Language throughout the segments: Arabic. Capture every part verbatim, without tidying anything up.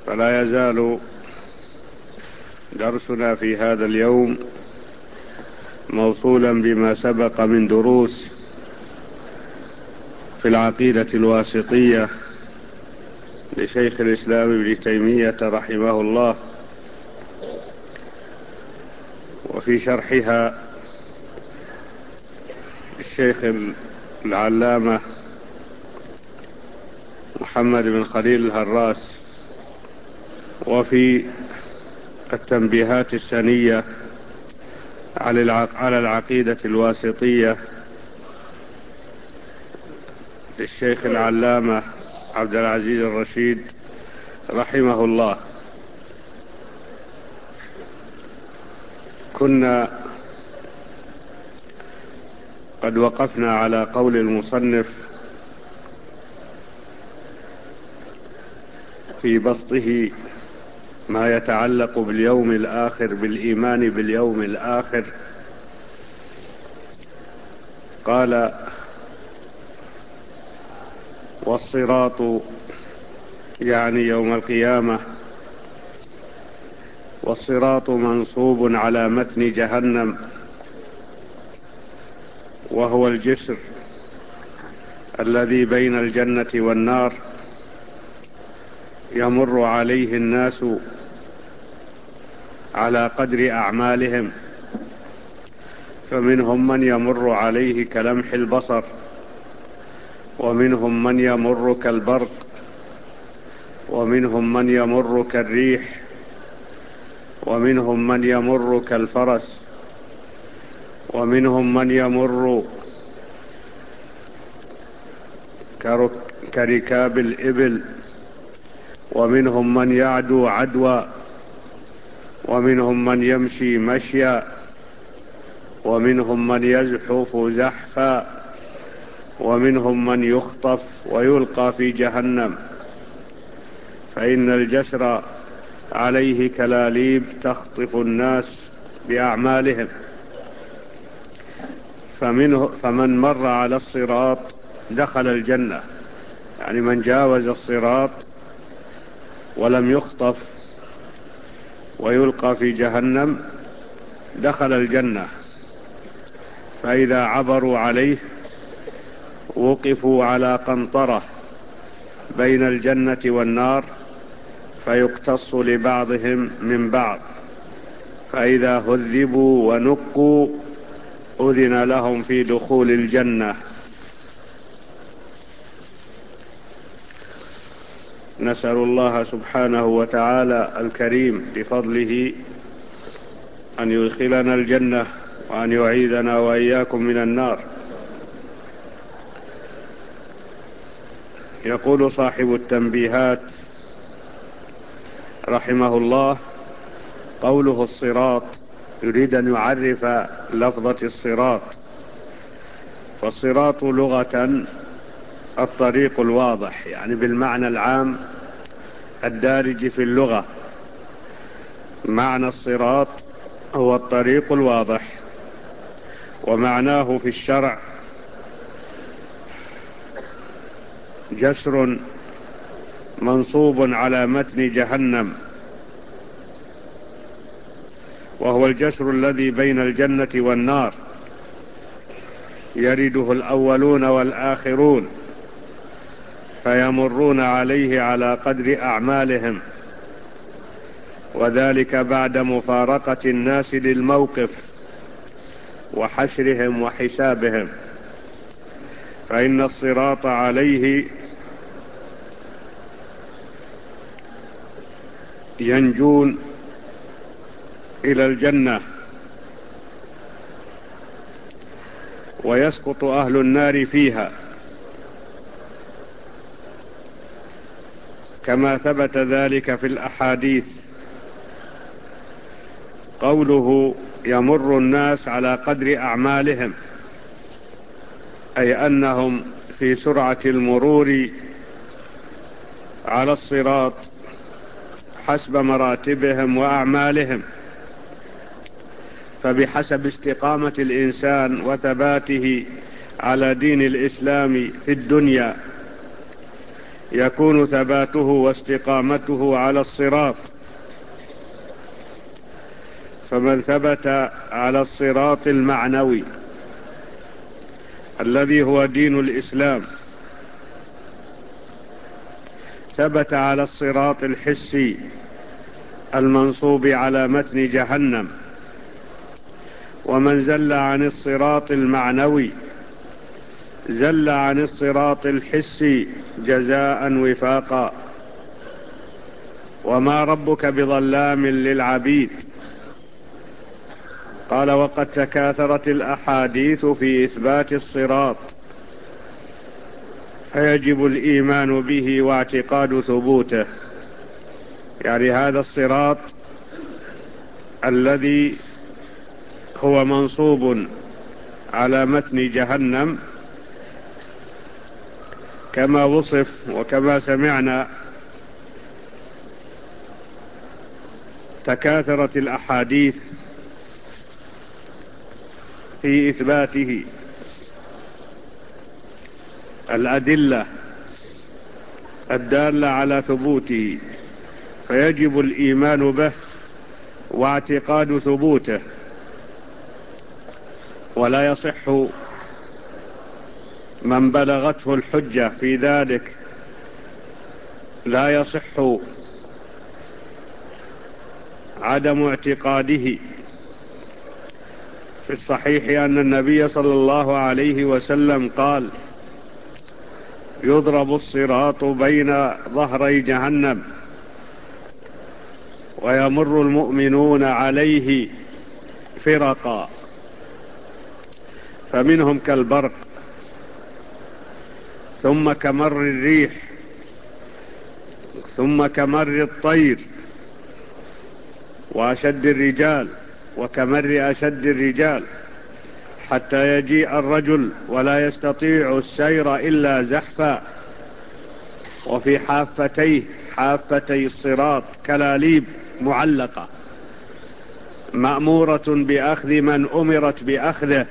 فلا يزال درسنا في هذا اليوم موصولا بما سبق من دروس في العقيدة الواسطية لشيخ الإسلام ابن تيمية رحمه الله، وفي شرحها الشيخ العلامة محمد بن خليل الهراس، وفي التنبيهات السنية على العقيدة الواسطية للشيخ العلامة عبد العزيز الرشيد رحمه الله. كنا قد وقفنا على قول المصنف في بسطه ما يتعلق باليوم الآخر، بالإيمان باليوم الآخر. قال: والصراط يعني يوم القيامة، والصراط منصوب على متن جهنم، وهو الجسر الذي بين الجنة والنار، يمر عليه الناس على قدر أعمالهم، فمنهم من يمر عليه كلمح البصر، ومنهم من يمر كالبرق، ومنهم من يمر كالريح، ومنهم من يمر كالفرس، ومنهم من يمر كركاب الإبل، ومنهم من يعدو عدوى، ومنهم من يمشي مشيا، ومنهم من يزحف زحفا، ومنهم من يخطف ويلقى في جهنم، فإن الجسر عليه كلاليب تخطف الناس بأعمالهم. فمنه فمن مر على الصراط دخل الجنة، يعني من جاوز الصراط ولم يخطف ويلقى في جهنم دخل الجنة. فإذا عبروا عليه وقفوا على قنطرة بين الجنة والنار، فيقتص لبعضهم من بعض، فإذا هذبوا ونقوا أذن لهم في دخول الجنة. نسأل الله سبحانه وتعالى الكريم بفضله أن يدخلنا الجنة، وأن يعيذنا وإياكم من النار. يقول صاحب التنبيهات رحمه الله: قوله الصراط يريد أن يعرف لفظة الصراط. فالصراط لغة الطريق الواضح، يعني بالمعنى العام الدارج في اللغة، معنى الصراط هو الطريق الواضح. ومعناه في الشرع جسر منصوب على متن جهنم، وهو الجسر الذي بين الجنة والنار، يرده الأولون والآخرون، فيمرون عليه على قدر أعمالهم، وذلك بعد مفارقة الناس للموقف وحشرهم وحسابهم. فإن الصراط عليه ينجون إلى الجنة، ويسقط أهل النار فيها، كما ثبت ذلك في الأحاديث. قوله يمر الناس على قدر أعمالهم، أي أنهم في سرعة المرور على الصراط حسب مراتبهم وأعمالهم. فبحسب استقامة الإنسان وثباته على دين الإسلام في الدنيا يكون ثباته واستقامته على الصراط. فمن ثبت على الصراط المعنوي الذي هو دين الإسلام، ثبت على الصراط الحسي المنصوب على متن جهنم. ومن زل عن الصراط المعنوي زل عن الصراط الحسي جزاء وفاقا. وما ربك بظلام للعبيد. قال: وقد تكاثرت الأحاديث في إثبات الصراط، فيجب الإيمان به واعتقاد ثبوته. يعني هذا الصراط الذي هو منصوب على متن جهنم كما وصف وكما سمعنا، تكاثرت الأحاديث في إثباته، الأدلة الدالة على ثبوته، فيجب الإيمان به واعتقاد ثبوته. ولا يصح من بلغته الحجة في ذلك، لا يصح عدم اعتقاده. في الصحيح أن النبي صلى الله عليه وسلم قال: يضرب الصراط بين ظهري جهنم ويمر المؤمنون عليه فرقا، فمنهم كالبرق ثم كمر الريح ثم كمر الطير وأشد الرجال وكمر أشد الرجال، حتى يجيء الرجل ولا يستطيع السير إلا زحفا، وفي حافتيه حافتي الصراط كلاليب معلقة مأمورة بأخذ من أمرت بأخذه،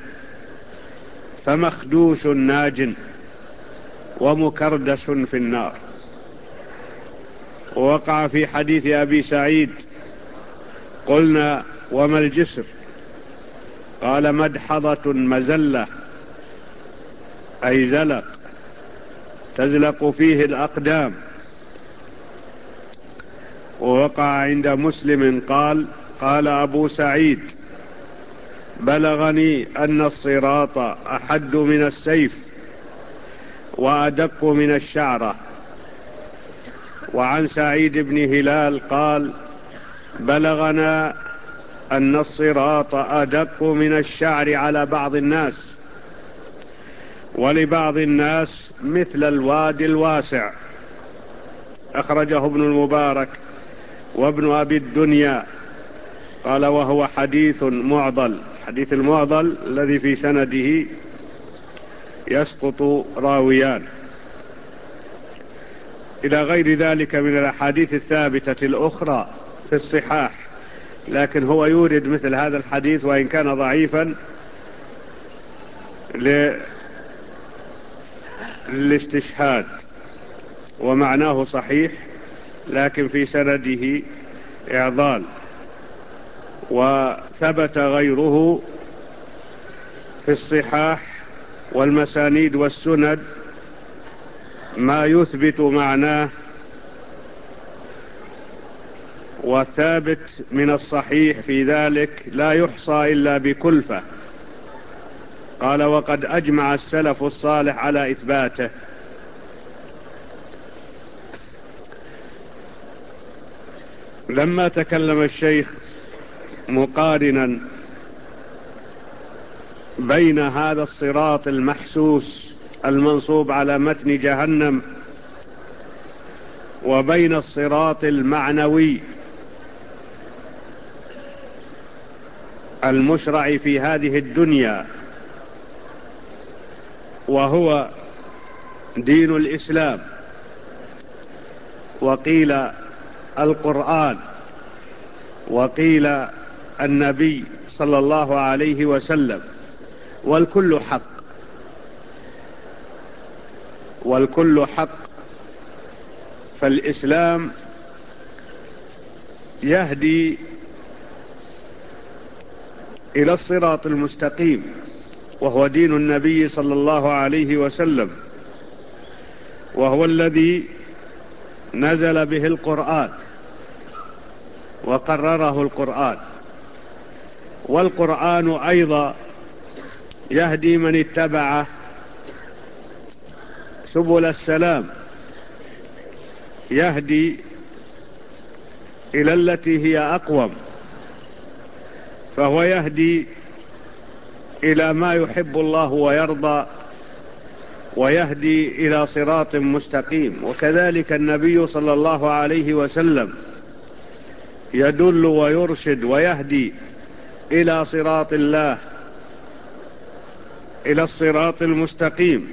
فمخدوش ناج ومكردس في النار. ووقع في حديث أبي سعيد: قلنا: وما الجسر؟ قال: مدحضة مزلة، أي زلق تزلق فيه الأقدام. ووقع عند مسلم قال: قال أبو سعيد: بلغني أن الصراط أحد من السيف وأدق من الشعرة. وعن سعيد بن هلال قال: بلغنا أن الصراط أدق من الشعر على بعض الناس، ولبعض الناس مثل الوادي الواسع. أخرجه ابن المبارك وابن أبي الدنيا. قال: وهو حديث معضل. حديث المعضل الذي في سنده يسقط راويان، إلى غير ذلك من الأحاديث الثابتة الأخرى في الصحاح. لكن هو يورد مثل هذا الحديث وإن كان ضعيفا للاستشهاد، ومعناه صحيح لكن في سنده إعضال. وثبت غيره في الصحاح والمسانيد والسند ما يثبت معناه، وثابت من الصحيح في ذلك لا يحصى إلا بكلفة. قال: وقد أجمع السلف الصالح على إثباته. لما تكلم الشيخ مقارنا بين هذا الصراط المحسوس المنصوب على متن جهنم وبين الصراط المعنوي المشرع في هذه الدنيا وهو دين الإسلام، وقيل القرآن، وقيل النبي صلى الله عليه وسلم، والكل حق، والكل حق فالإسلام يهدي إلى الصراط المستقيم، وهو دين النبي صلى الله عليه وسلم، وهو الذي نزل به القرآن وقرره القرآن. والقرآن أيضا يهدي من اتبع سبل السلام، يهدي إلى التي هي أقوم، فهو يهدي إلى ما يحب الله ويرضى، ويهدي إلى صراط مستقيم. وكذلك النبي صلى الله عليه وسلم يدل ويرشد ويهدي إلى صراط الله، إلى الصراط المستقيم.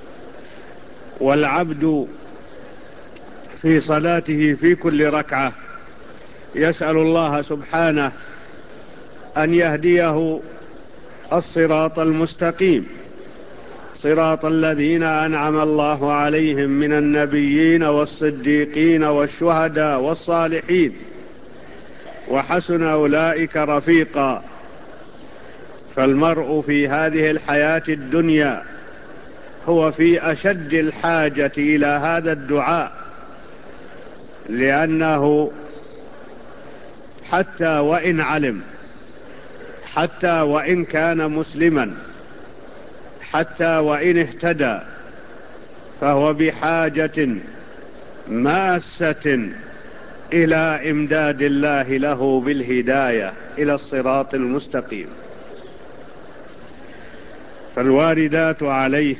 والعبد في صلاته في كل ركعة يسأل الله سبحانه أن يهديه الصراط المستقيم، صراط الذين أنعم الله عليهم من النبيين والصديقين والشهداء والصالحين وحسن أولئك رفيقا. فالمرء في هذه الحياة الدنيا هو في أشد الحاجة إلى هذا الدعاء، لأنه حتى وإن علم، حتى وإن كان مسلما، حتى وإن اهتدى، فهو بحاجة ماسة إلى إمداد الله له بالهداية إلى الصراط المستقيم. فالواردات عليه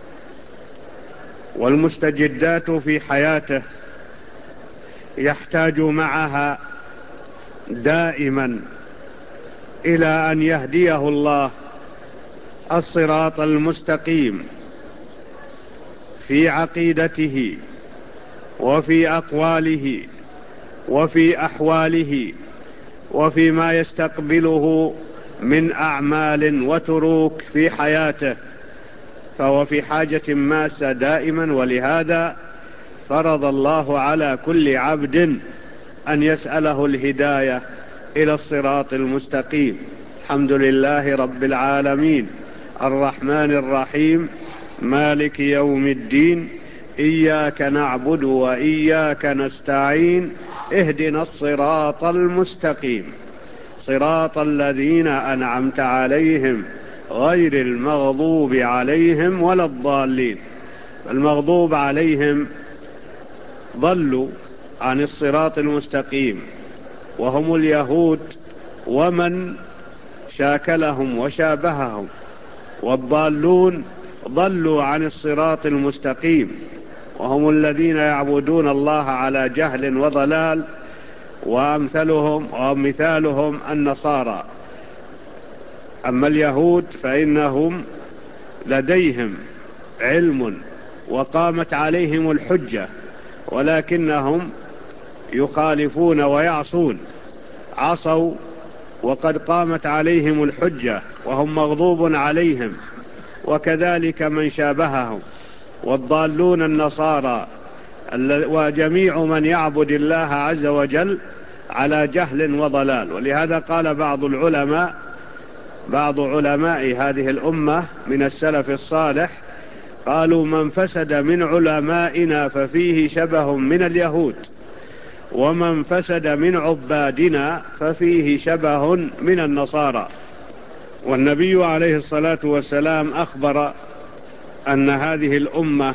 والمستجدات في حياته يحتاج معها دائما إلى أن يهديه الله الصراط المستقيم في عقيدته وفي أقواله وفي أحواله وفي ما يستقبله من أعمال وتروك في حياته، فهو في حاجة ماسة دائما. ولهذا فرض الله على كل عبد أن يسأله الهداية إلى الصراط المستقيم. الحمد لله رب العالمين، الرحمن الرحيم، مالك يوم الدين، إياك نعبد وإياك نستعين، اهدنا الصراط المستقيم، صراط الذين أنعمت عليهم غير المغضوب عليهم ولا الضالين. المغضوب عليهم ضلوا عن الصراط المستقيم، وهم اليهود ومن شاكلهم وشابههم. والضالون ضلوا عن الصراط المستقيم، وهم الذين يعبدون الله على جهل وضلال، وأمثلهم ومثالهم النصارى. أما اليهود فإنهم لديهم علم وقامت عليهم الحجة، ولكنهم يخالفون ويعصون، عصوا وقد قامت عليهم الحجة وهم مغضوب عليهم، وكذلك من شابههم. والضالون النصارى، وجميع من يعبد الله عز وجل على جهل وضلال. ولهذا قال بعض العلماء بعض علماء هذه الأمة من السلف الصالح، قالوا: من فسد من علمائنا ففيه شبه من اليهود، ومن فسد من عبادنا ففيه شبه من النصارى. والنبي عليه الصلاة والسلام أخبر أن هذه الأمة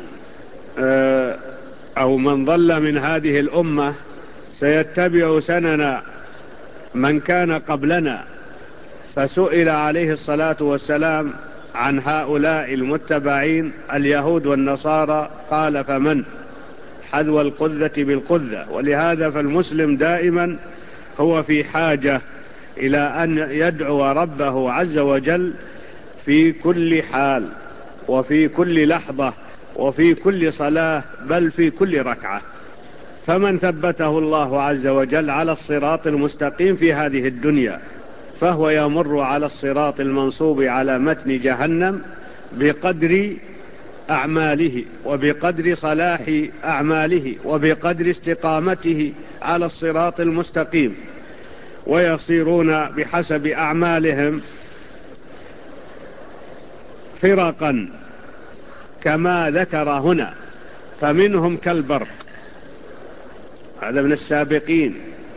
أو من ضل من هذه الأمة سيتبع سنن من كان قبلنا. فسئل عليه الصلاة والسلام عن هؤلاء المتبعين اليهود والنصارى، قال: فمن؟ حذو القذة بالقذة. ولهذا فالمسلم دائما هو في حاجة إلى أن يدعو ربه عز وجل في كل حال وفي كل لحظة وفي كل صلاة، بل في كل ركعة. فمن ثبته الله عز وجل على الصراط المستقيم في هذه الدنيا، فهو يمر على الصراط المنصوب على متن جهنم بقدر أعماله وبقدر صلاح أعماله وبقدر استقامته على الصراط المستقيم، ويصيرون بحسب أعمالهم فرقا كما ذكر هنا. فمنهم كالبرق، هذا من السابقين،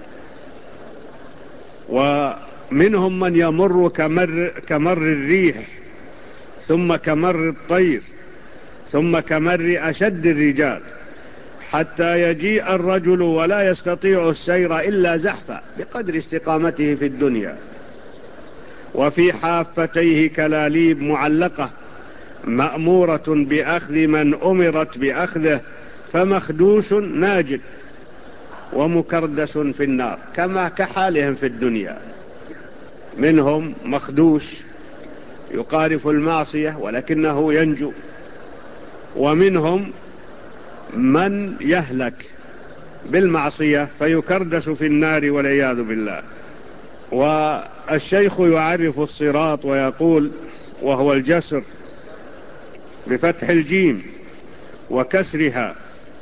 ومنهم من يمر كمر, كمر الريح، ثم كمر الطير، ثم كمر أشد الرجال، حتى يجيء الرجل ولا يستطيع السير إلا زحفا بقدر استقامته في الدنيا. وفي حافتيه كلاليب معلقة مأمورة بأخذ من أمرت بأخذه، فمخدوش ناجد ومكردس في النار، كما كحالهم في الدنيا. منهم مخدوش يقارف المعصية ولكنه ينجو، ومنهم من يهلك بالمعصية فيكردس في النار والعياذ بالله. والشيخ يعرف الصراط ويقول: وهو الجسر بفتح الجيم وكسرها،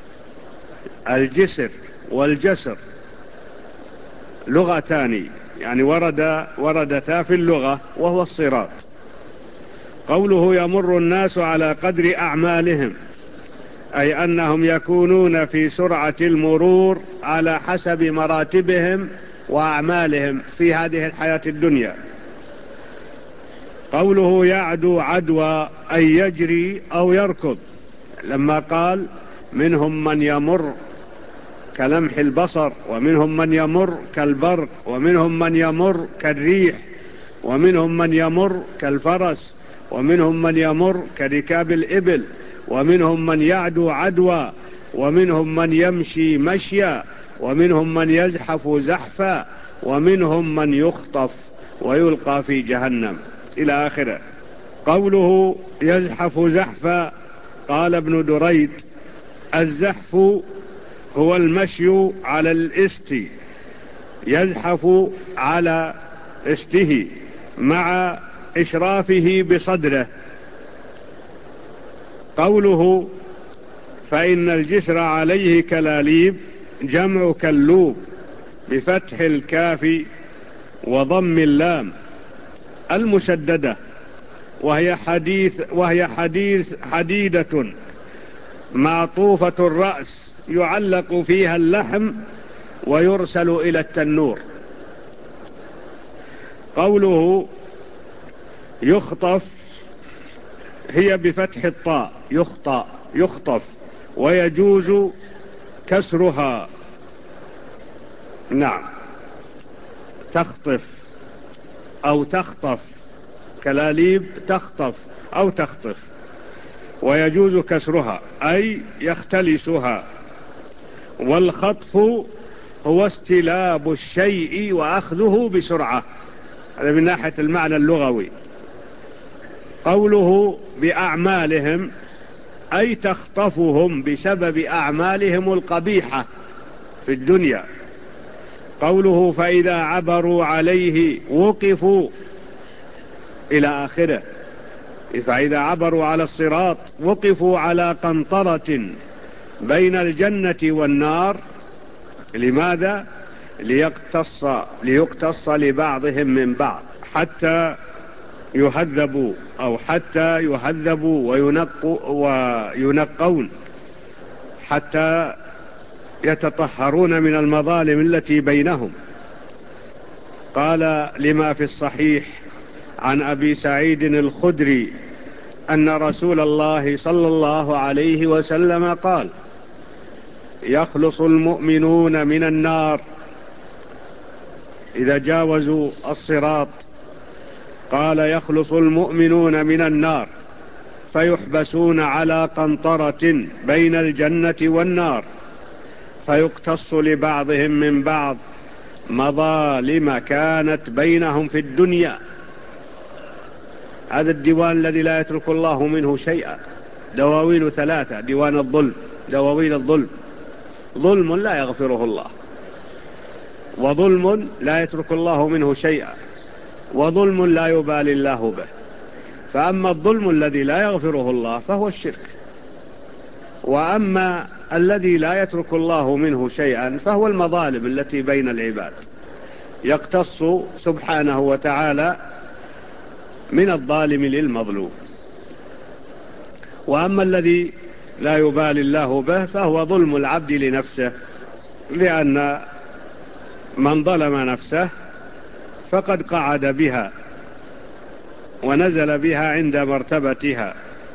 الجسر والجسر لغتان، يعني ورد وردتا في اللغة، وهو الصراط. قوله يمر الناس على قدر أعمالهم، أي أنهم يكونون في سرعة المرور على حسب مراتبهم وأعمالهم في هذه الحياة الدنيا. قوله يعدو عدوى، أي يجري أو يركض، لما قال منهم من يمر كلمح البصر، ومنهم من يمر كالبرق، ومنهم من يمر كالريح، ومنهم من يمر كالفرس، ومنهم من يمر كركاب الإبل، ومنهم من يعدو عدوى، ومنهم من يمشي مشيا، ومنهم من يزحف زحفا، ومنهم من يخطف ويلقى في جهنم، إلى آخره. قوله يزحف زحفا، قال ابن دريد: الزحف هو المشي على الاست، يزحف على استه مع إشرافه بصدره. قوله فإن الجسر عليه كلاليب، جمع كلوب بفتح الكاف وضم اللام المشددة، وهي حديث وهي حديث حديدة معطوفة الرأس يعلق فيها اللحم ويرسل إلى التنور. قوله يخطف، هي بفتح الطاء، يخطأ يخطف، ويجوز كسرها. نعم، تخطف أو تخطف، كلاليب تخطف أو تخطف، ويجوز كسرها أي يختلسها. والخطف هو استلاب الشيء وأخذه بسرعة، هذا من ناحية المعنى اللغوي. قوله بأعمالهم، أي تخطفهم بسبب أعمالهم القبيحة في الدنيا. قوله فإذا عبروا عليه وقفوا، إلى آخره. فإذا عبروا على الصراط وقفوا على قنطرة بين الجنة والنار. لماذا؟ ليقتص ليقتص لبعضهم من بعض، حتى يهذبوا أو حتى يهذبوا وينقوا وينقون، حتى يتطهرون من المظالم التي بينهم. قال لما في الصحيح عن أبي سعيد الخدري أن رسول الله صلى الله عليه وسلم قال: يخلص المؤمنون من النار إذا جاوزوا الصراط. قال: يخلص المؤمنون من النار فيحبسون على قنطرة بين الجنة والنار، فيقتص لبعضهم من بعض مظالم كانت بينهم في الدنيا. هذا الديوان الذي لا يترك الله منه شيئا، دواوين ثلاثة: ديوان الظلم، دواوين الظلم، ظلم لا يغفره الله، وظلم لا يترك الله منه شيئا، وظلم لا يبالي الله به. فأما الظلم الذي لا يغفره الله فهو الشرك، وأما الذي لا يترك الله منه شيئا فهو المظالم التي بين العباد، يقتص سبحانه وتعالى من الظالم للمظلوم. وأما الذي لا يبالي الله به فهو ظلم العبد لنفسه، لأن من ظلم نفسه فقد قعد بها ونزل بها عند مرتبتها.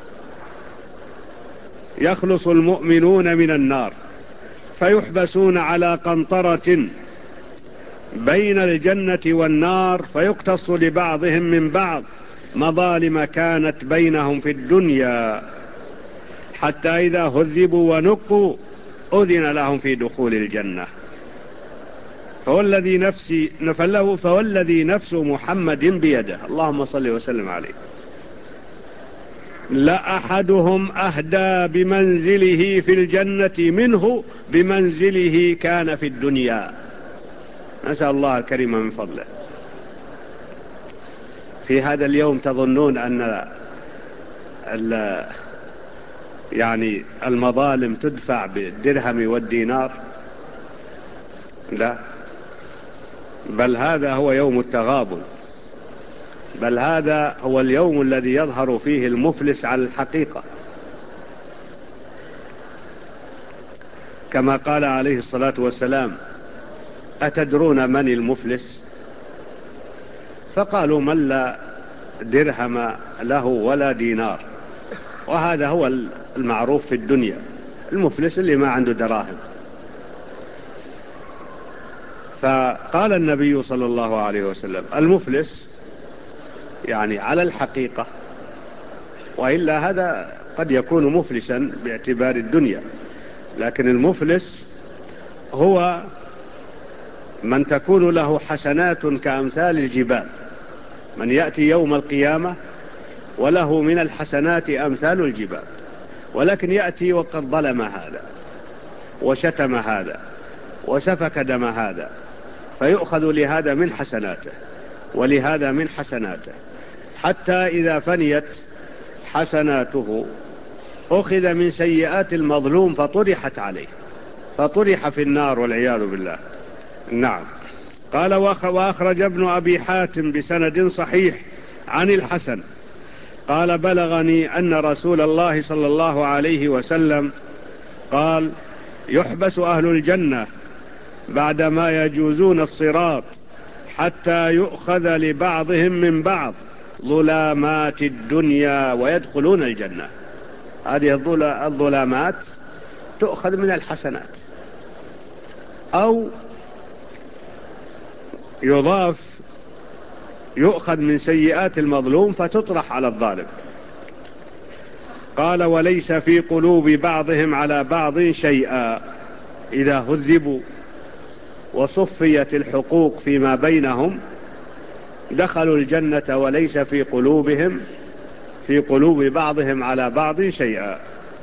يخلص المؤمنون من النار فيحبسون على قنطرة بين الجنة والنار، فيقتص لبعضهم من بعض مظالم كانت بينهم في الدنيا، حتى إذا هذبوا ونقوا أذن لهم في دخول الجنة. فوالذي نفسي نفله فوالذي نفس محمد بيده، اللهم صل وسلم عليه، لأحدهم أهدى بمنزله في الجنة منه بمنزله كان في الدنيا. نسأل الله الكريم من فضله. في هذا اليوم تظنون أن يعني المظالم تدفع بالدرهم والدينار؟ لا، بل هذا هو يوم التغابن، بل هذا هو اليوم الذي يظهر فيه المفلس على الحقيقة، كما قال عليه الصلاة والسلام: أتدرون من المفلس؟ فقالوا: من لا درهم له ولا دينار. وهذا هو المعروف في الدنيا، المفلس اللي ما عنده دراهم. فقال النبي صلى الله عليه وسلم: المفلس يعني على الحقيقة، وإلا هذا قد يكون مفلسا باعتبار الدنيا، لكن المفلس هو من تكون له حسنات كأمثال الجبال، من يأتي يوم القيامة وله من الحسنات أمثال الجبال، ولكن يأتي وقد ظلم هذا وشتم هذا وسفك دم هذا، فيؤخذ لهذا من حسناته ولهذا من حسناته، حتى إذا فنيت حسناته أخذ من سيئات المظلوم فطرحت عليه، فطرح في النار والعياذ بالله. نعم. قال: وأخرج ابن أبي حاتم بسند صحيح عن الحسن قال: بلغني أن رسول الله صلى الله عليه وسلم قال: يحبس أهل الجنة بعدما يجوزون الصراط حتى يؤخذ لبعضهم من بعض ظلامات الدنيا ويدخلون الجنة. هذه الظلامات تؤخذ من الحسنات، أو يضاف يؤخذ من سيئات المظلوم فتطرح على الظالم. قال: وليس في قلوب بعضهم على بعض شيئا، إذا هذبوا وصفيت الحقوق فيما بينهم دخلوا الجنة وليس في قلوبهم في قلوب بعضهم على بعض شيئا.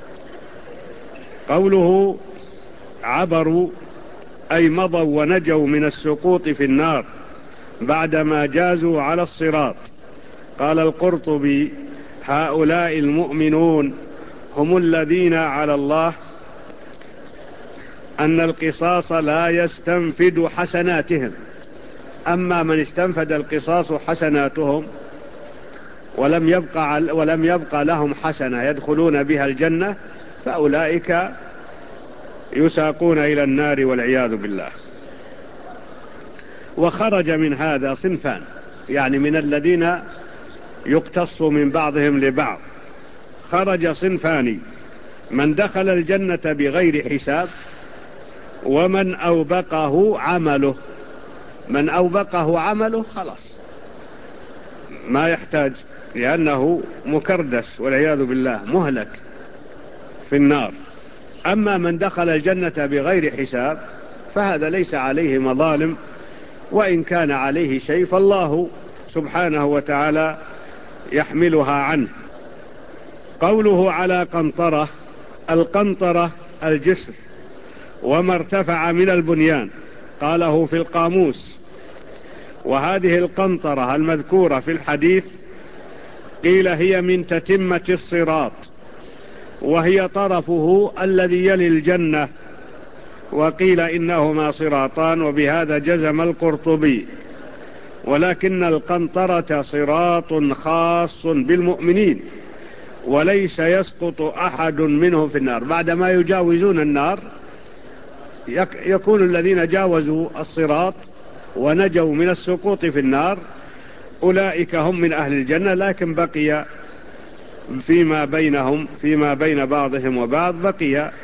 قوله عبروا أي مضوا ونجوا من السقوط في النار بعدما جازوا على الصراط. قال القرطبي: هؤلاء المؤمنون هم الذين على الله أن القصاص لا يستنفد حسناتهم. أما من استنفد القصاص حسناتهم ولم يبقى, ولم يبقى لهم حسنة يدخلون بها الجنة، فأولئك يساقون إلى النار والعياذ بالله. وخرج من هذا صنفان، يعني من الذين يقتص من بعضهم لبعض، خرج صنفان: من دخل الجنة بغير حساب، ومن أوبقه عمله. من أوبقه عمله خلاص ما يحتاج، لأنه مكردس والعياذ بالله مهلك في النار. أما من دخل الجنة بغير حساب فهذا ليس عليه مظالم، وإن كان عليه شيء فالله سبحانه وتعالى يحملها عنه. قوله على قنطرة: القنطرة الجسر وما ارتفع من البنيان، قاله في القاموس. وهذه القنطرة المذكورة في الحديث قيل هي من تتمة الصراط، وهي طرفه الذي يلي الجنة، وقيل إنهما صراطان، وبهذا جزم القرطبي. ولكن القنطرة صراط خاص بالمؤمنين، وليس يسقط أحد منهم في النار. بعدما يجاوزون النار يكون الذين جاوزوا الصراط ونجوا من السقوط في النار أولئك هم من أهل الجنة، لكن بقي فيما بينهم فيما بين بعضهم وبعض بقي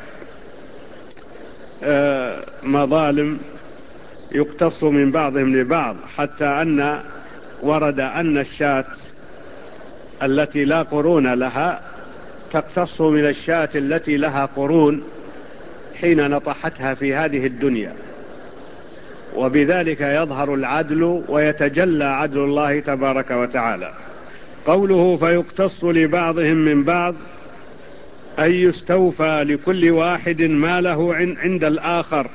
آه مظالم يقتص من بعضهم لبعض، حتى أن ورد أن الشاة التي لا قرون لها تقتص من الشاة التي لها قرون حين نطحتها في هذه الدنيا، وبذلك يظهر العدل ويتجلى عدل الله تبارك وتعالى. قوله فيقتص لبعضهم من بعض أي يستوفى لكل واحد ما له عند الآخر.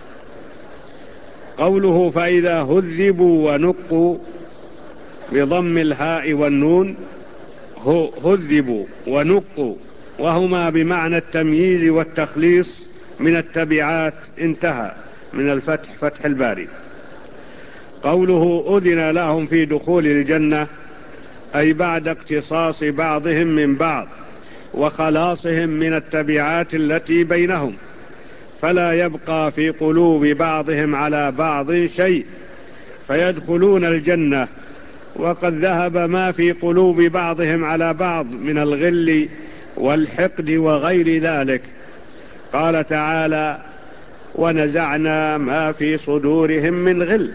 قوله فإذا هذبوا ونقوا بضم الهاء والنون، هذبوا ونقوا، وهما بمعنى التمييز والتخليص من التبعات، انتهى من الفتح فتح الباري. قوله أذن لهم في دخول الجنة أي بعد اقتصاص بعضهم من بعض وخلاصهم من التبعات التي بينهم، فلا يبقى في قلوب بعضهم على بعض شيء فيدخلون الجنة، وقد ذهب ما في قلوب بعضهم على بعض من الغل والحقد وغير ذلك. قال تعالى ونزعنا ما في صدورهم من غل.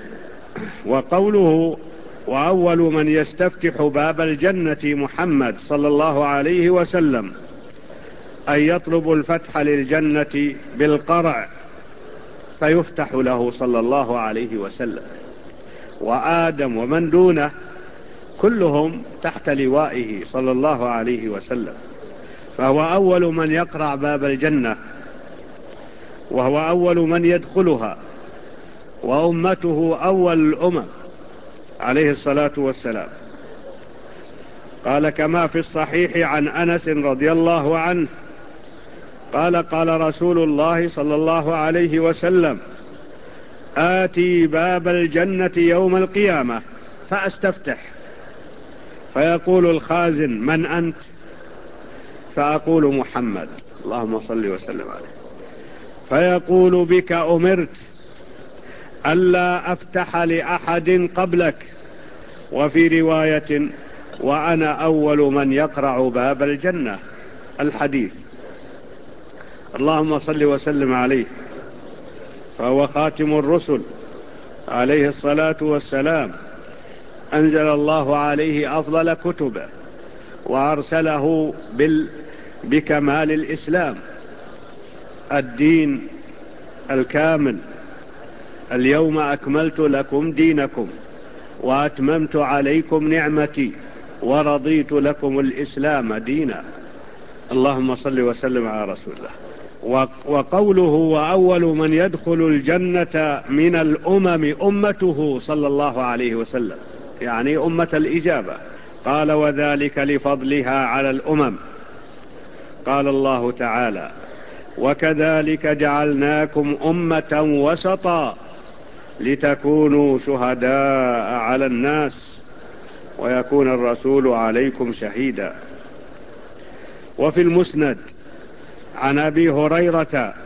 وقوله وأول من يستفتح باب الجنة محمد صلى الله عليه وسلم أي يطلب الفتح للجنة بالقرع فيفتح له صلى الله عليه وسلم، وآدم ومن دونه كلهم تحت لوائه صلى الله عليه وسلم، فهو أول من يقرع باب الجنة، وهو أول من يدخلها، وأمته أول الأمم عليه الصلاة والسلام. قال كما في الصحيح عن أنس رضي الله عنه قال قال رسول الله صلى الله عليه وسلم آتي باب الجنة يوم القيامة فأستفتح، فيقول الخازن من أنت؟ فأقول محمد اللهم صل وسلم عليه، فيقول بك أمرت ألا أفتح لأحد قبلك، وفي رواية وأنا أول من يقرع باب الجنة. الحديث. اللهم صل وسلم عليه، فهو خاتم الرسل عليه الصلاة والسلام، أنزل الله عليه أفضل كتبه وأرسله بال... بكمال الإسلام، الدين الكامل. اليوم أكملت لكم دينكم وأتممت عليكم نعمتي ورضيت لكم الإسلام دينا. اللهم صل وسلم على رسول الله. وقوله وأول من يدخل الجنة من الأمم أمته صلى الله عليه وسلم، يعني أمة الإجابة. قال وذلك لفضلها على الأمم. قال الله تعالى وكذلك جعلناكم أمة وسطا لتكونوا شهداء على الناس ويكون الرسول عليكم شهيدا. وفي المسند عن أبي هريرة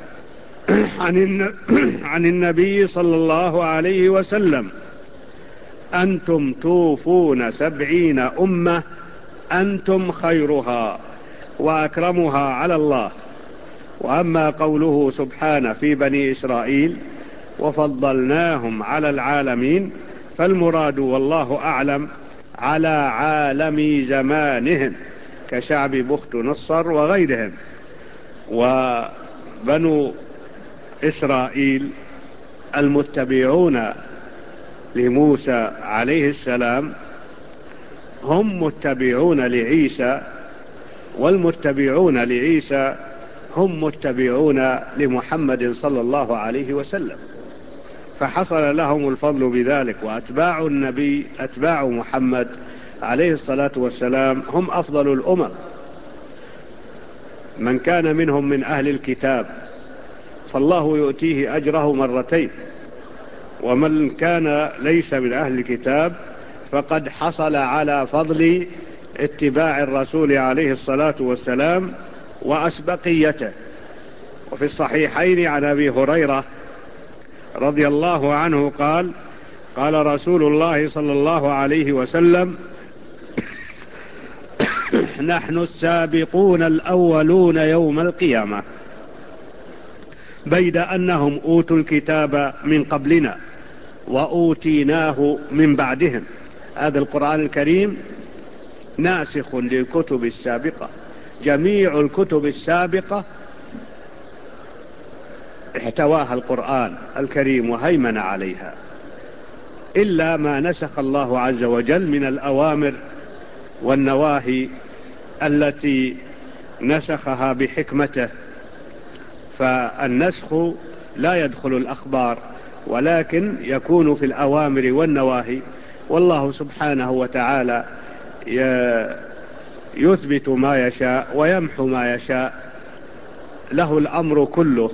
عن النبي صلى الله عليه وسلم أنتم توفون سبعين أمة أنتم خيرها وأكرمها على الله. وأما قوله سبحانه في بني إسرائيل وفضلناهم على العالمين، فالمراد والله أعلم على عالم زمانهم كشعب بخت نصر وغيرهم. وبنو إسرائيل المتبعون لموسى عليه السلام هم متبعون لعيسى، والمتبعون لعيسى هم متبعون لمحمد صلى الله عليه وسلم، فحصل لهم الفضل بذلك. وأتباع النبي أتباع محمد عليه الصلاة والسلام هم أفضل الأمم. من كان منهم من أهل الكتاب فالله يؤتيه أجره مرتين، ومن كان ليس من أهل الكتاب فقد حصل على فضل اتباع الرسول عليه الصلاة والسلام وأسبقيته. وفي الصحيحين عن أبي هريرة رضي الله عنه قال: قال رسول الله صلى الله عليه وسلم: نحن السابقون الأولون يوم القيامة بيد أنهم أوتوا الكتاب من قبلنا وأوتيناه من بعدهم. هذا القرآن الكريم ناسخ للكتب السابقة، جميع الكتب السابقة احتواها القرآن الكريم وهيمن عليها، إلا ما نسخ الله عز وجل من الأوامر والنواهي التي نسخها بحكمته، فالنسخ لا يدخل الأخبار ولكن يكون في الأوامر والنواهي. والله سبحانه وتعالى يثبت ما يشاء ويمحو ما يشاء، له الأمر كله.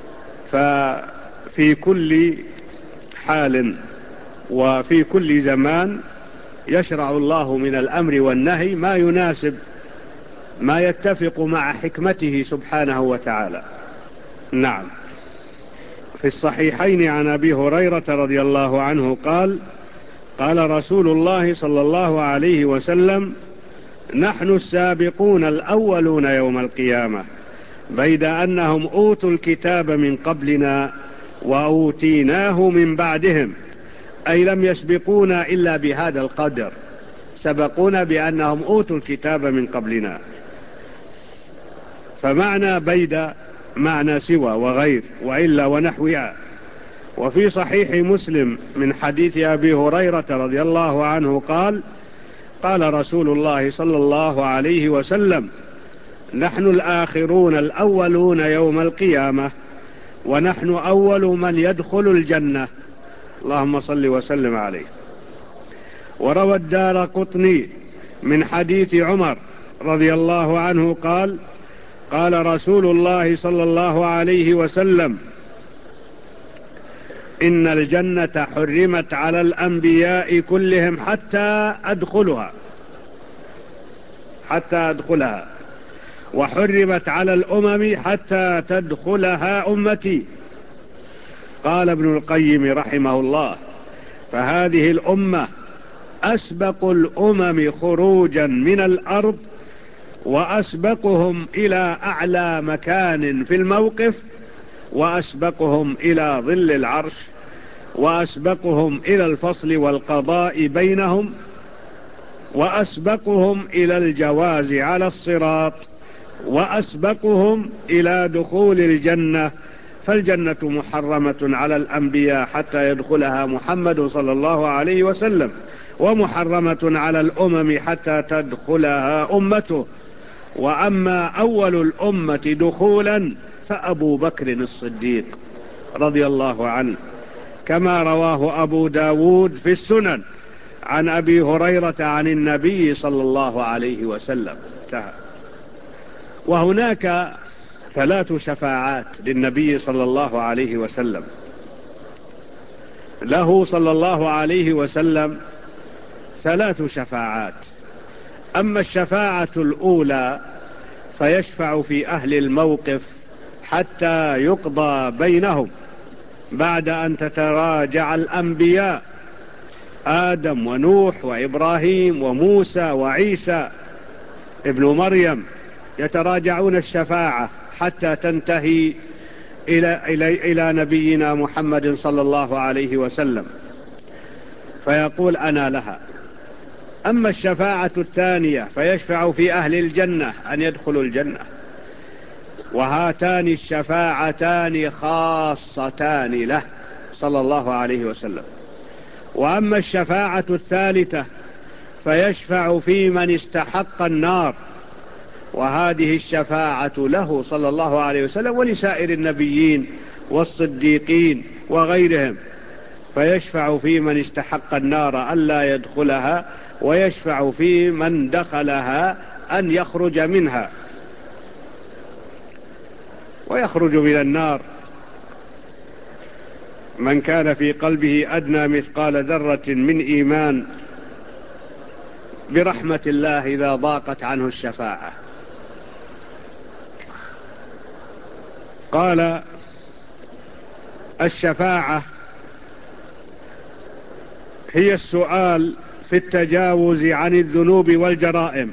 ففي كل حال وفي كل زمان يشرع الله من الأمر والنهي ما يناسب ما يتفق مع حكمته سبحانه وتعالى. نعم. في الصحيحين عن أبي هريرة رضي الله عنه قال: قال رسول الله صلى الله عليه وسلم: نحن السابقون الأولون يوم القيامة بيد أنهم أوتوا الكتاب من قبلنا وأوتيناه من بعدهم، أي لم يسبقونا إلا بهذا القدر، سبقونا بأنهم أوتوا الكتاب من قبلنا. فمعنى بيد معنى سوى وغير وإلا ونحوها. وفي صحيح مسلم من حديث أبي هريرة رضي الله عنه قال: قال رسول الله صلى الله عليه وسلم: نحن الآخرون الأولون يوم القيامة ونحن أول من يدخل الجنة. اللهم صل وسلم عليه. وروى الدارقطني من حديث عمر رضي الله عنه قال: قال رسول الله صلى الله عليه وسلم: إن الجنة حرمت على الأنبياء كلهم حتى أدخلها حتى أدخلها وحرمت على الأمم حتى تدخلها أمتي. قال ابن القيم رحمه الله: فهذه الأمة أسبق الأمم خروجا من الأرض، وأسبقهم إلى أعلى مكان في الموقف، وأسبقهم إلى ظل العرش، وأسبقهم إلى الفصل والقضاء بينهم، وأسبقهم إلى الجواز على الصراط، وأسبقهم إلى دخول الجنة. فالجنة محرمة على الأنبياء حتى يدخلها محمد صلى الله عليه وسلم، ومحرمة على الأمم حتى تدخلها أمته. وأما أول الأمة دخولا فأبو بكر الصديق رضي الله عنه، كما رواه أبو داود في السنن عن أبي هريرة عن النبي صلى الله عليه وسلم. وهناك ثلاث شفاعات للنبي صلى الله عليه وسلم. له صلى الله عليه وسلم ثلاث شفاعات. أما الشفاعة الأولى فيشفع في أهل الموقف حتى يقضى بينهم بعد أن تتراجع الأنبياء آدم ونوح وإبراهيم وموسى وعيسى ابن مريم، يتراجعون الشفاعة حتى تنتهي إلى, إلى, إلى نبينا محمد صلى الله عليه وسلم، فيقول: أنا لها. أما الشفاعة الثانية فيشفع في أهل الجنة أن يدخلوا الجنة، وهاتان الشفاعتان خاصتان له صلى الله عليه وسلم. وأما الشفاعة الثالثة فيشفع في من استحق النار، وهذه الشفاعة له صلى الله عليه وسلم ولسائر النبيين والصديقين وغيرهم. فيشفع في من استحق النار ألا يدخلها، ويشفع في من دخلها أن يخرج منها. ويخرج من النار من كان في قلبه أدنى مثقال ذرة من إيمان برحمة الله إذا ضاقت عنه الشفاعة. قال: الشفاعة هي السؤال في التجاوز عن الذنوب والجرائم.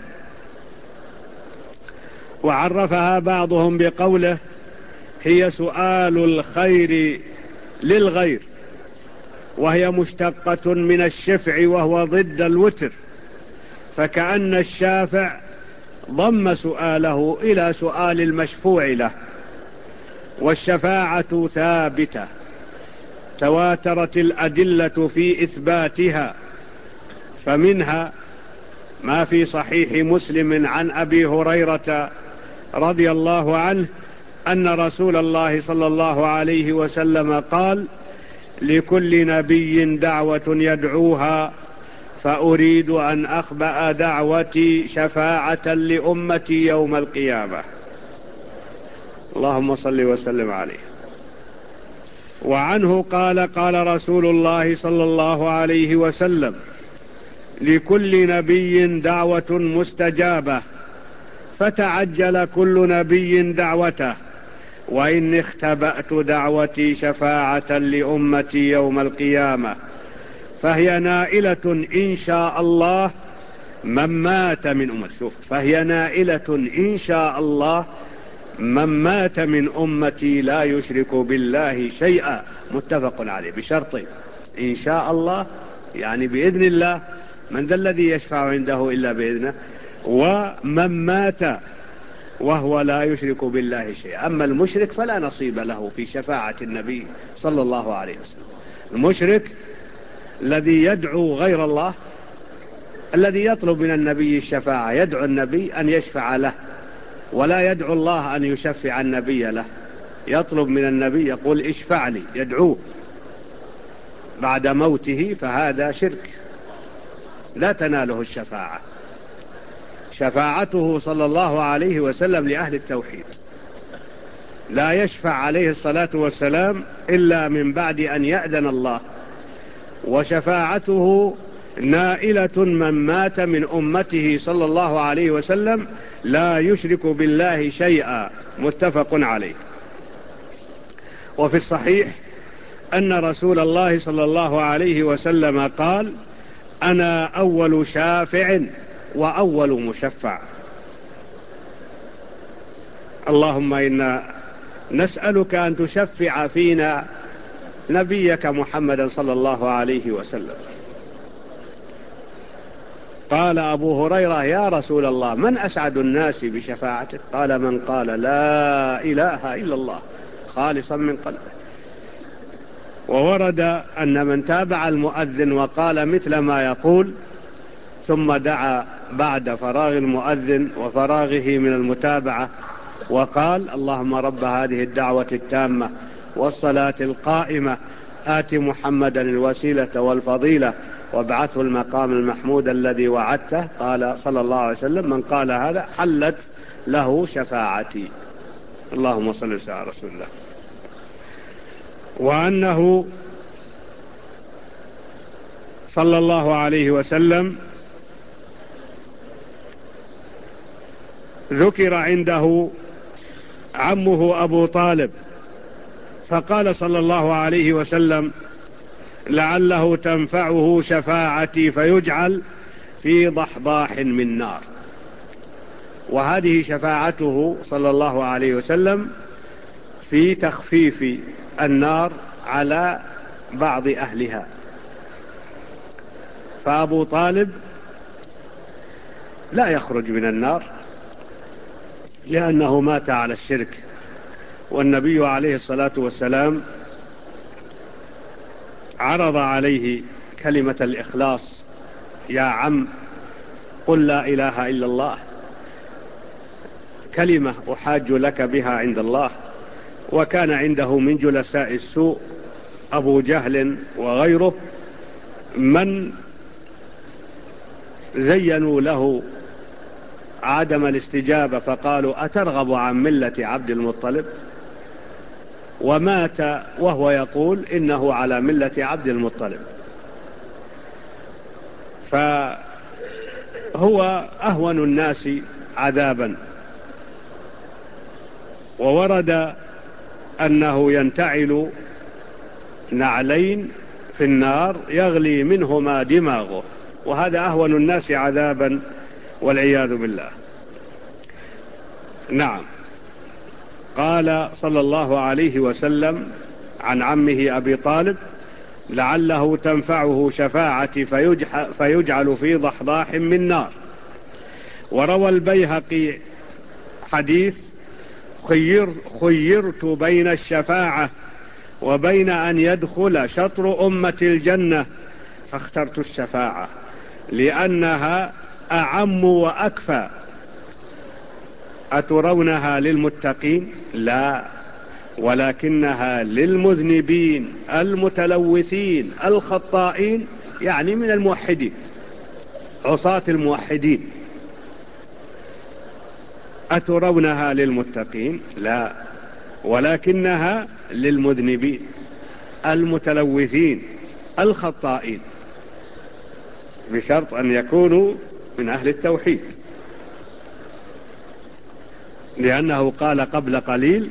وعرفها بعضهم بقوله: هي سؤال الخير للغير، وهي مشتقة من الشفع وهو ضد الوتر، فكأن الشافع ضم سؤاله إلى سؤال المشفوع له. والشفاعة ثابتة، تواترت الأدلة في إثباتها، فمنها ما في صحيح مسلم عن أبي هريرة رضي الله عنه أن رسول الله صلى الله عليه وسلم قال: لكل نبي دعوة يدعوها، فأريد أن أخبأ دعوتي شفاعة لأمتي يوم القيامة. اللهم صل وسلم عليه. وعنه قال: قال رسول الله صلى الله عليه وسلم: لكل نبي دعوة مستجابة، فتعجل كل نبي دعوته، وإن اختبأت دعوتي شفاعة لأمتي يوم القيامة، فهي نائلة إن شاء الله من مات من أمتي. شوف، فهي نائلة إن شاء الله من مات من أمتي لا يشرك بالله شيئا، متفق عليه، بشرطين: إن شاء الله يعني بإذن الله، من ذا الذي يشفع عنده إلا بإذنه، ومن مات وهو لا يشرك بالله شيئا. أما المشرك فلا نصيب له في شفاعة النبي صلى الله عليه وسلم. المشرك الذي يدعو غير الله، الذي يطلب من النبي الشفاعة، يدعو النبي أن يشفع له، ولا يدعو الله أن يشفع النبي له. يطلب من النبي، يقول: اشفع لي، يدعوه بعد موته، فهذا شرك لا تناله الشفاعة. شفاعته صلى الله عليه وسلم لأهل التوحيد، لا يشفع عليه الصلاة والسلام إلا من بعد أن يأذن الله. وشفاعته نائلة من مات من أمته صلى الله عليه وسلم لا يشرك بالله شيئا، متفق عليه. وفي الصحيح أن رسول الله صلى الله عليه وسلم قال: أنا أول شافع وأول مشفع. اللهم إنا نسألك أن تشفع فينا نبيك محمدا صلى الله عليه وسلم. قال أبو هريرة: يا رسول الله، من أسعد الناس بشفاعتك؟ قال: من قال لا إله إلا الله خالصا من قلبه. وورد أن من تابع المؤذن وقال مثل ما يقول، ثم دعا بعد فراغ المؤذن وفراغه من المتابعة وقال: اللهم رب هذه الدعوة التامة والصلاة القائمة، آت محمدا الوسيلة والفضيلة وابعثه المقام المحمود الذي وعدته. قال صلى الله عليه وسلم: من قال هذا حلت له شفاعتي. اللهم صل وسلم على رسول الله. وأنه صلى الله عليه وسلم ذكر عنده عمه أبو طالب، فقال صلى الله عليه وسلم: لعله تنفعه شفاعتي فيجعل في ضحضاح من نار. وهذه شفاعته صلى الله عليه وسلم في تخفيف النار على بعض أهلها. فأبو طالب لا يخرج من النار لأنه مات على الشرك، والنبي عليه الصلاة والسلام عرض عليه كلمة الإخلاص: يا عم قل لا إله إلا الله، كلمة أحاج لك بها عند الله. وكان عنده من جلساء السوء أبو جهل وغيره من زينوا له عدم الاستجابة، فقالوا: أترغب عن ملة عبد المطلب؟ ومات وهو يقول إنه على ملة عبد المطلب. فهو أهون الناس عذابا. وورد أنه ينتعل نعلين في النار يغلي منهما دماغه، وهذا أهون الناس عذابا والعياذ بالله. نعم. قال صلى الله عليه وسلم عن عمه أبي طالب: لعله تنفعه شفاعتي فيجعل في ضحضاح من نار. وروى البيهقي حديث: خير خيرت بين الشفاعة وبين أن يدخل شطر أمة الجنة فاخترت الشفاعة لأنها أعم وأكفى. أترونها للمتقين؟ لا، ولكنها للمذنبين المتلوثين الخطائين، يعني من الموحدين، عصاة الموحدين. أترونها للمتقين؟ لا، ولكنها للمذنبين المتلوثين الخطائين، بشرط أن يكونوا من أهل التوحيد، لأنه قال قبل قليل: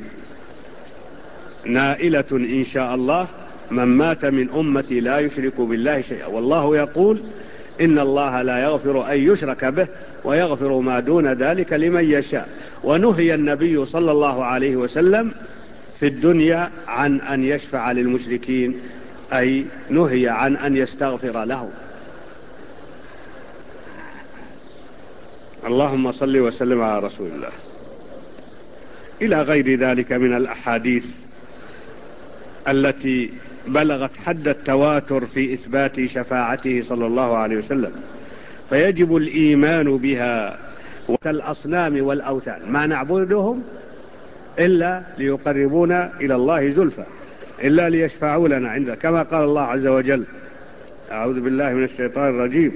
نائلة إن شاء الله من مات من أمتي لا يشرك بالله شيئا. والله يقول: إن الله لا يغفر أن يشرك به ويغفر ما دون ذلك لمن يشاء. ونهي النبي صلى الله عليه وسلم في الدنيا عن أن يشفع للمشركين، أي نهي عن أن يستغفر لهم. اللهم صل وسلم على رسول الله. إلى غير ذلك من الأحاديث التي بلغت حد التواتر في إثبات شفاعته صلى الله عليه وسلم، فيجب الإيمان بها. والأصنام والأوثان ما نعبدهم إلا ليقربونا إلى الله زلفى، إلا ليشفعوا لنا عنده، كما قال الله عز وجل: أعوذ بالله من الشيطان الرجيم: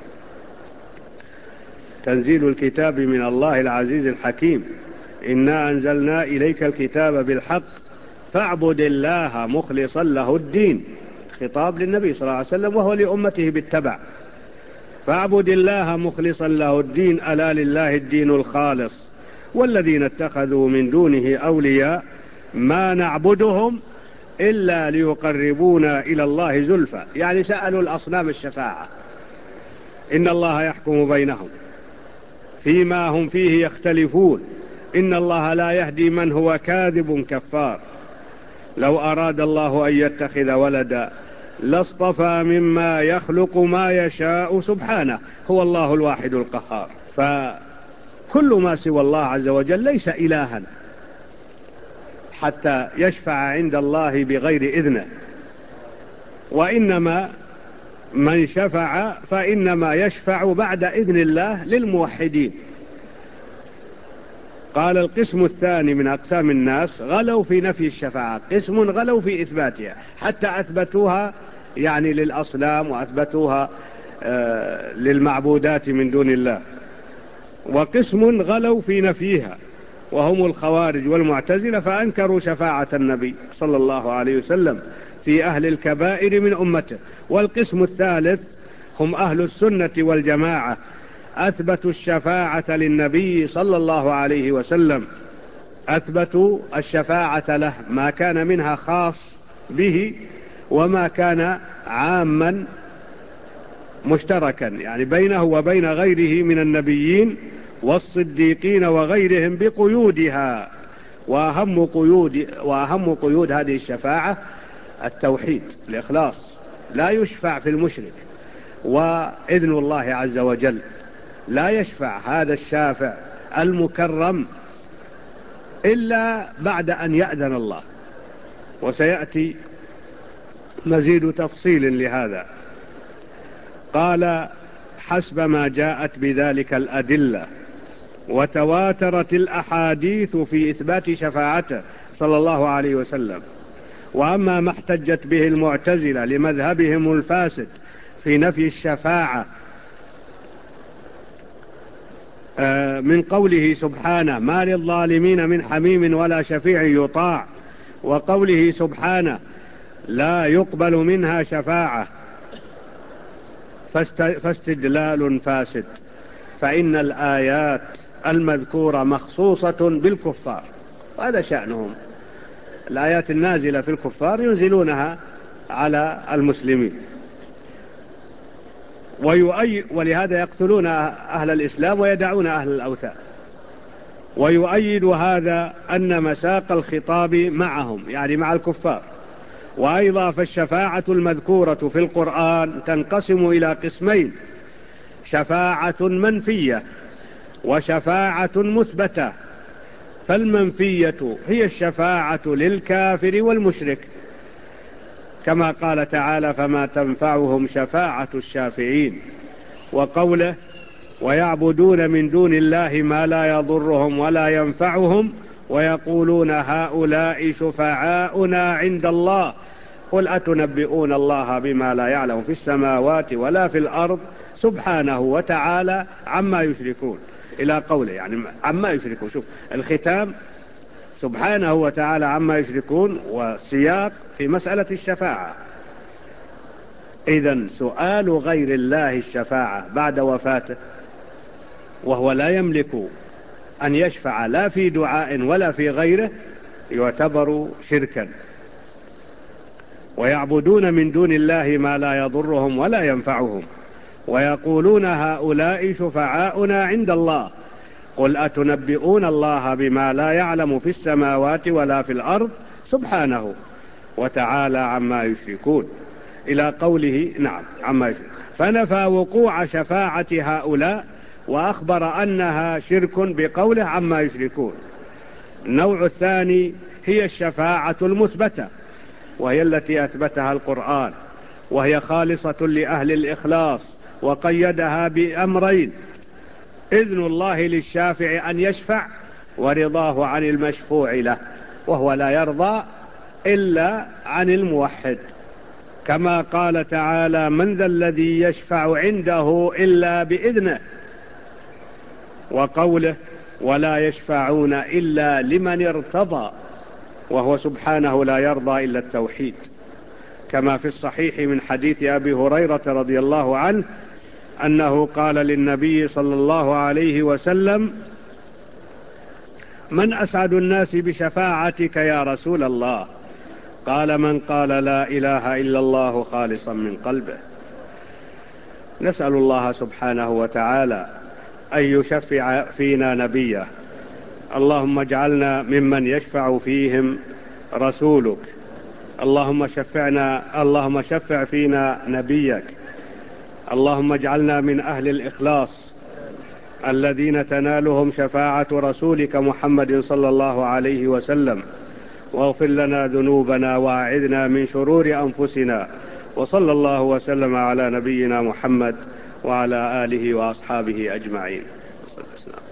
تنزيل الكتاب من الله العزيز الحكيم، إنا أنزلنا إليك الكتاب بالحق فاعبد الله مخلصا له الدين. خطاب للنبي صلى الله عليه وسلم وهو لأمته بالتبع. فاعبد الله مخلصا له الدين، ألا لله الدين الخالص، والذين اتخذوا من دونه أولياء ما نعبدهم إلا ليقربونا إلى الله زلفى، يعني سألوا الأصنام الشفاعة. إن الله يحكم بينهم فيما هم فيه يختلفون، إن الله لا يهدي من هو كاذب كفار. لو أراد الله أن يتخذ ولدا لاصطفى مما يخلق ما يشاء سبحانه، هو الله الواحد القهار. فكل ما سوى الله عز وجل ليس إلها حتى يشفع عند الله بغير إذنه، وإنما من شفع فإنما يشفع بعد إذن الله للموحدين. قال: القسم الثاني من أقسام الناس غلوا في نفي الشفاعة، قسم غلوا في إثباتها حتى أثبتوها يعني للأصنام، وأثبتوها آه للمعبودات من دون الله. وقسم غلوا في نفيها وهم الخوارج والمعتزلة، فأنكروا شفاعة النبي صلى الله عليه وسلم في أهل الكبائر من أمته. والقسم الثالث هم أهل السنة والجماعة، أثبتوا الشفاعة للنبي صلى الله عليه وسلم، أثبتوا الشفاعة له، ما كان منها خاص به وما كان عاما مشتركا، يعني بينه وبين غيره من النبيين والصديقين وغيرهم بقيودها. وأهم قيود, وأهم قيود هذه الشفاعة التوحيد، الإخلاص، لا يشفع في المشرك، وإذن الله عز وجل. لا يشفع هذا الشافع المكرم إلا بعد أن يأذن الله، وسيأتي مزيد تفصيل لهذا. قال: حسب ما جاءت بذلك الأدلة وتواترت الأحاديث في إثبات شفاعته صلى الله عليه وسلم. وأما ما احتجت به المعتزلة لمذهبهم الفاسد في نفي الشفاعة من قوله سبحانه: ما للظالمين من حميم ولا شفيع يطاع وقوله سبحانه لا يقبل منها شفاعة فاستدلال فاسد، فإن الآيات المذكورة مخصوصة بالكفار، وهذا شأنهم. الآيات النازلة في الكفار ينزلونها على المسلمين، ويؤيد ولهذا يقتلون أهل الإسلام ويدعون أهل الأوثان. ويؤيد هذا أن مساق الخطاب معهم، يعني مع الكفار. وأيضا فالشفاعة المذكورة في القرآن تنقسم إلى قسمين: شفاعة منفية وشفاعة مثبتة. فالمنفية هي الشفاعة للكافر والمشرك، كما قال تعالى فما تنفعهم شفاعة الشافعين. وقوله ويعبدون من دون الله ما لا يضرهم ولا ينفعهم ويقولون هؤلاء شفعاؤنا عند الله قل أتنبئون الله بما لا يعلم في السماوات ولا في الأرض سبحانه وتعالى عما يشركون، إلى قوله يعني عما يشركون. شوف الختام سبحانه وتعالى عما يشركون، والسياق في مسألة الشفاعة. إذن سؤال غير الله الشفاعة بعد وفاته وهو لا يملك أن يشفع لا في دعاء ولا في غيره يعتبر شركا. ويعبدون من دون الله ما لا يضرهم ولا ينفعهم ويقولون هؤلاء شفعاؤنا عند الله قل أتنبئون الله بما لا يعلم في السماوات ولا في الأرض سبحانه وتعالى عما يشركون، إلى قوله نعم عما يشركون. فنفى وقوع شفاعة هؤلاء وأخبر أنها شرك بقوله عما يشركون. النوع الثاني هي الشفاعة المثبتة، وهي التي أثبتها القرآن، وهي خالصة لأهل الإخلاص، وقيدها بأمرين: إذن الله للشافع أن يشفع، ورضاه عن المشفوع له، وهو لا يرضى إلا عن الموحد، كما قال تعالى من ذا الذي يشفع عنده إلا بإذنه، وقوله ولا يشفعون إلا لمن ارتضى، وهو سبحانه لا يرضى إلا التوحيد، كما في الصحيح من حديث أبي هريرة رضي الله عنه أنه قال للنبي صلى الله عليه وسلم من أسعد الناس بشفاعتك يا رسول الله؟ قال من قال لا إله إلا الله خالصا من قلبه. نسأل الله سبحانه وتعالى أن يشفع فينا نبيه، اللهم اجعلنا ممن يشفع فيهم رسولك، اللهم شفعنا اللهم شفع فينا نبيك، اللهم اجعلنا من أهل الإخلاص الذين تنالهم شفاعة رسولك محمد صلى الله عليه وسلم، واغفر لنا ذنوبنا وأعذنا من شرور أنفسنا، وصلى الله وسلم على نبينا محمد وعلى آله وأصحابه أجمعين.